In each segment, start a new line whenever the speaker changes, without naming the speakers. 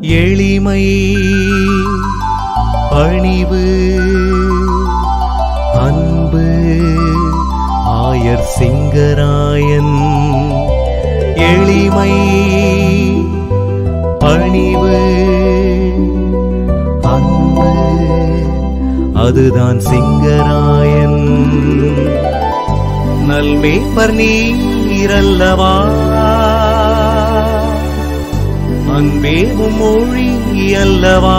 எளிமை பணிவு அன்பு ஆயர் சிங்கராயன். எளிமை பணிவு அன்பு அதுதான் சிங்கராயன். நல்மேய்ப்பர் நீரல்லவா, அன்பே மொழி அல்லவா.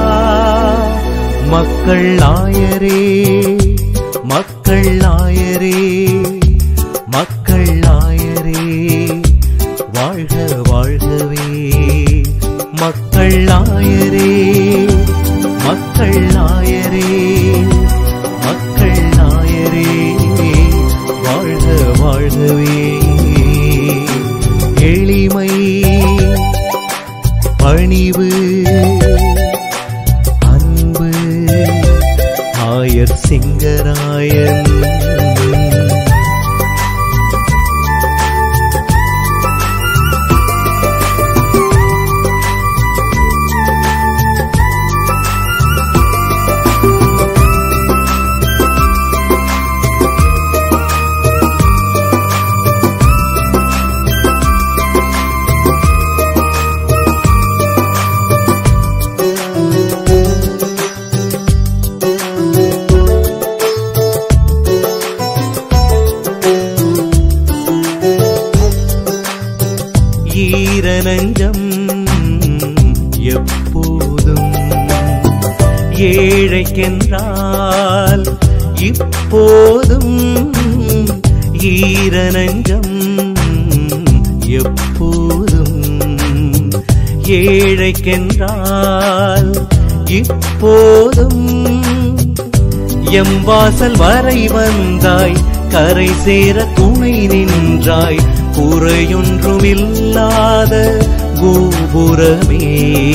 மக்கள் ஆயரே மக்கள் ஆயரே மக்கள் ஆயரே வாழ்க வாழ்கவே. மக்கள் ஆயரே மக்கள் ஆயரே மக்கள் ஆயரே வாழ்க வாழ்கவே. எளிமை பணிவு அன்பு ஆயர் சிங்கராயன். ஈரநெஞ்சம் எப்போதும் ஏழைக்கென்றால் இப்போதும். ஈரநெஞ்சம் எப்போதும் ஏழைக்கென்றால் இப்போதும். எம்வாசல் வரை வந்தாய், கரை சேர துணை நின்றாய். குறையொன்றுமில்லாத கோபுரமே,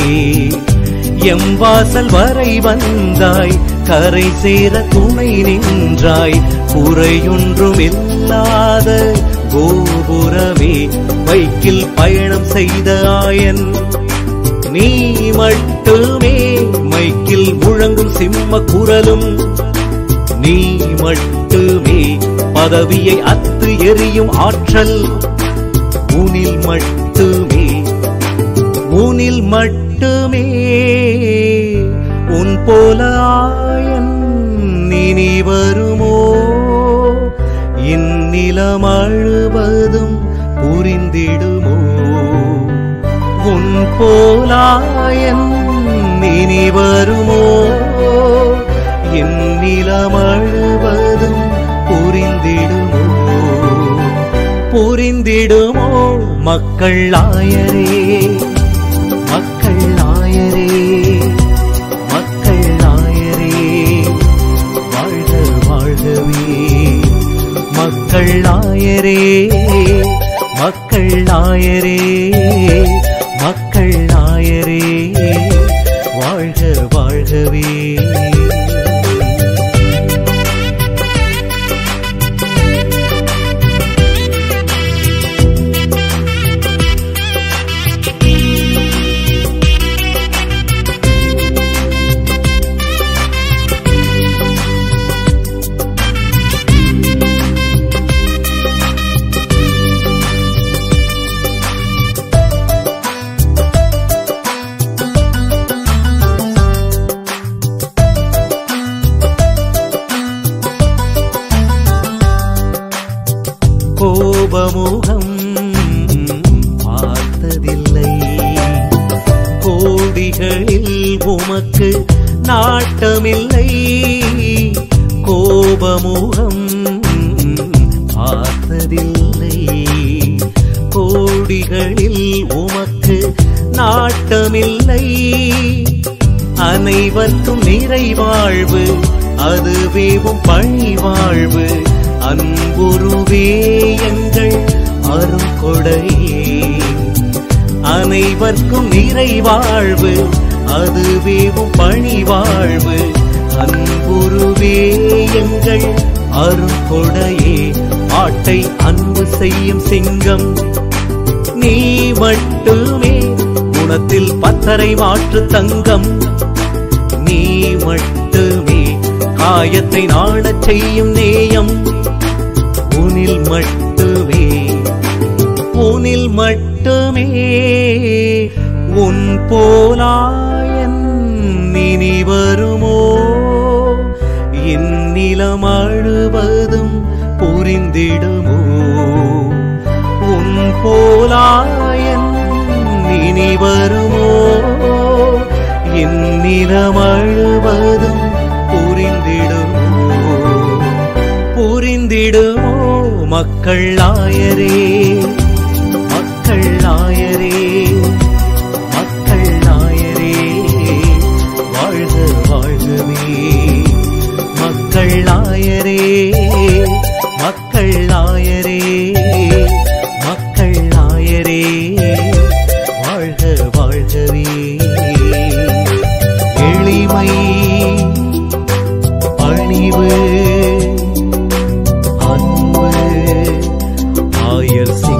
எம்வாசல் வரை வந்தாய், கரை சேர துணை நின்றாய். குறையொன்றுமில்லாத கோபுரமே, பைக்கில் பயணம் செய்த ஆயன் நீ மட்டுமே. மைக்கில் முழங்கும் சிம்ம குரலும் நீ மட்டுமே. பதவியை அத்து எரியும் ஆற்றல் உனில் மட்டுமே உனில் மட்டுமே. உன் போல ஆயன் இனி வருமோ? இந்நிலம் அழுவதும் புரிந்திடுமோ? உன் போலாயன் இனி வருமோ? இந்நிலம் அழுவதும் புரிந்திடுமோ? புரிந்திடுமோ? மக்கள் ஆயரே மக்கள் ஆயரே மக்கள் ஆயரே வாழ்க வாழ்கவே. மக்கள் ஆயரே மக்கள் ஆயரே மக்கள் ஆயரே வாழ்க வாழ்கவே. கோபமுகம் பார்த்ததில்லை, கோடிகளில் உமக்கு நாட்டமில்லை. கோபமுகம் பார்த்ததில்லை, கோடிகளில் உமக்கு நாட்டமில்லை. அனைவர்க்கும் நிறைவாழ்வு அதுவேவும் பழி வாழ்வு. அன்புருவே எங்கள் அருங்கொடையே. அனைவர்க்கும் நிறைவாழ்வு அதுவேவும் பழி வாழ்வு. அன்புருவே எங்கள் அருங்கொடையே. ஆட்டை அன்பு செய்யும் சிங்கம் நீ மட்டுமே. குணத்தில் பத்தரை மாற்று தங்கம் நீ மட்டுமே. காயத்தை நாணச் செய்யும் நேயம் உனில் மட்டுமே, உனில் மட்டுமே. உன் போலாயன் இனி வருமோ? என்னிலம் அழுவதும் புரிந்திடுமோ? உன் போலாயன் இனி வருமோ? என்னிலம் அழுவதும் புரிந்திடுமோ? புரிந்திடுமோ? மக்கள் ஆயரே, மக்கள் ஆயரே, மக்கள் ஆயரே, வாழ்க வாழ்கவே. மக்கள் ஆயரே, மக்கள் ஆயரே, மக்கள் ஆயரே, வாழ்க வாழ்கவே. எளிமை, பணிவு, அன்பு, ஆயர்